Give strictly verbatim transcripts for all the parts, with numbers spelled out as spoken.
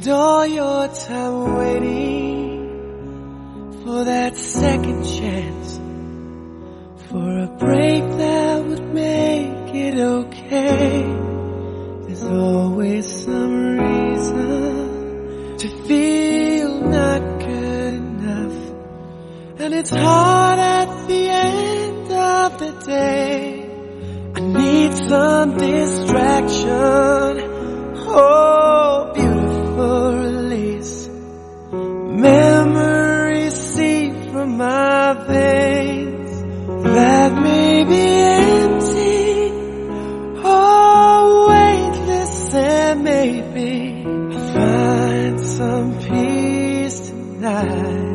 Spend all your time waiting for that second chance, for a break that would make it okay. There's always some reason to feel not good enough, and it's hard at the end of the day. I need some distraction, oh, beautiful release. Memories seep from my veins that may be empty, oh, weightless, and maybe I'll find some peace tonight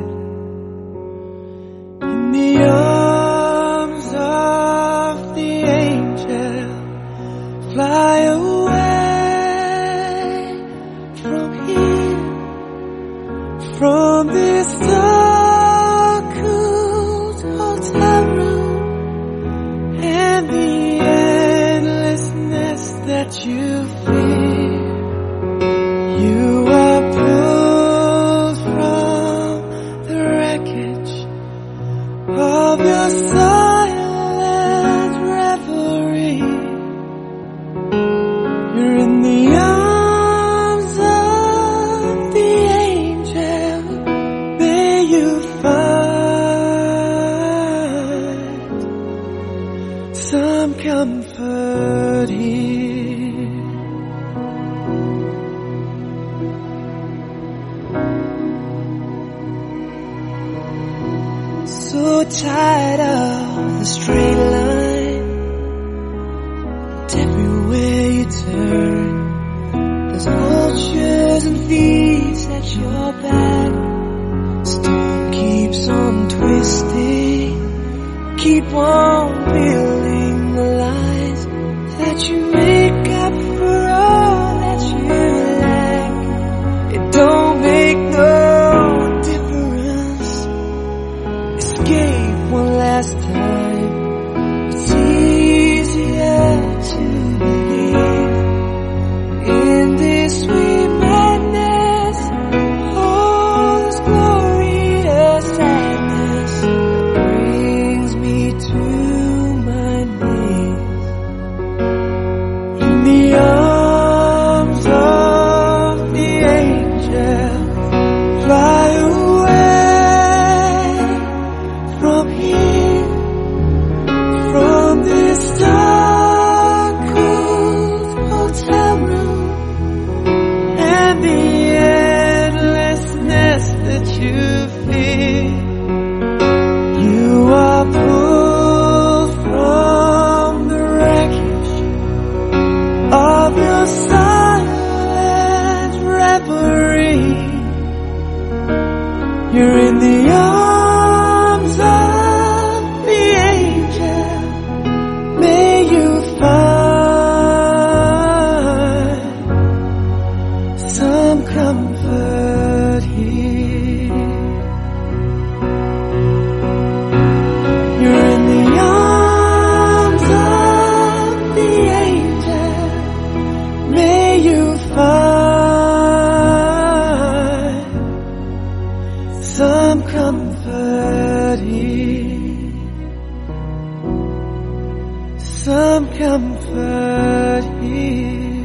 in the arms of the angel. Fly away from here, from this dark, cold hotel room, and the endlessness that you fear. You are pulled from the wreckage of your silent reverie. You're in the arms of the angel. May you find some comfort here. So tired of the straight line, and everywhere you turn, there's vultures and thieves at your back. Storm keeps on twisting, keep on building the lies that you make up for all that you lack. It don't make no difference. Escape one last time. It's easier to believe in this sweet madness. All this glorious sadness brings me to my knees in the arms of the angel. Fly away from here, from this dark, cold hotel room, and the endlessness that you feel. You are pulled from the wreckage of your silent reverie. You're in the arms of the angel. May you find some comfort here. You're in the arms of the angel. May you find some comfort here, some comfort here.